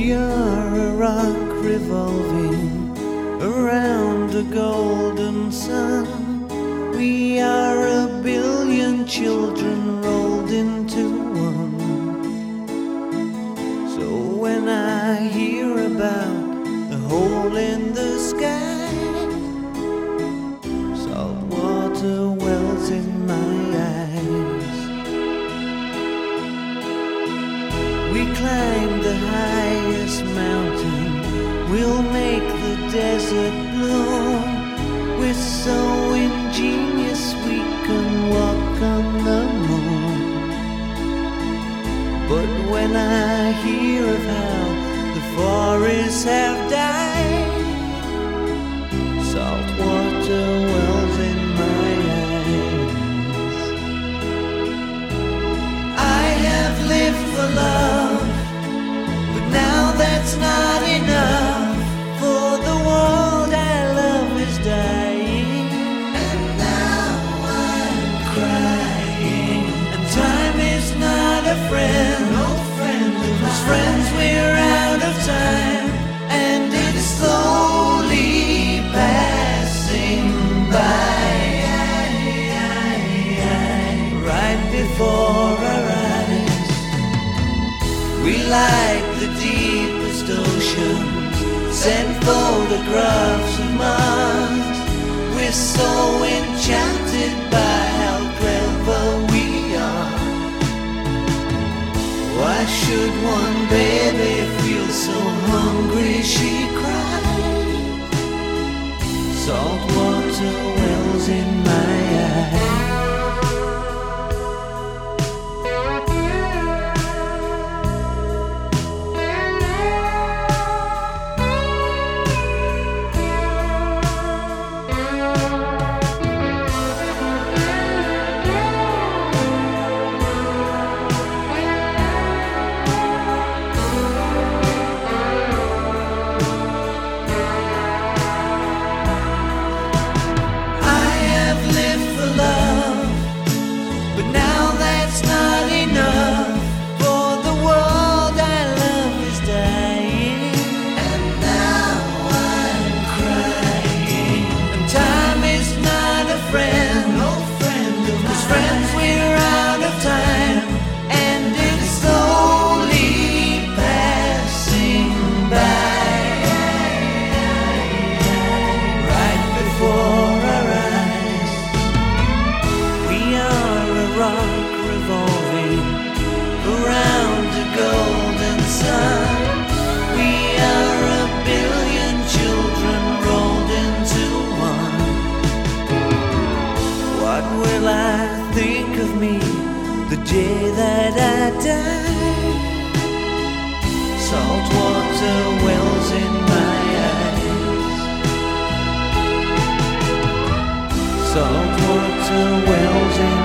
We are a rock revolving around a golden sun. We are a billion children rolled into one. So when I hear about the hole in the sky, salt water wells in my eyes. We climb the highest mountain, we'll make the desert bloom. We're so ingenious we can walk on the moon. But when I hear of how the forests have died, salt water wells in my eyes. I have lived for love, but now that's not enough. For the world I love is dying, and now I'm crying. And time is not a friend, no friend of mine. As friends we're out of time, and it's slowly passing by, right before our eyes. We like the deepest oceans, send photographs of Mars. We're so enchanted by how clever we are. Why should one baby feel so hungry she cries? Salt water wells in my eyes. Think of me the day that I die. Salt water wells in my eyes. Salt water wells in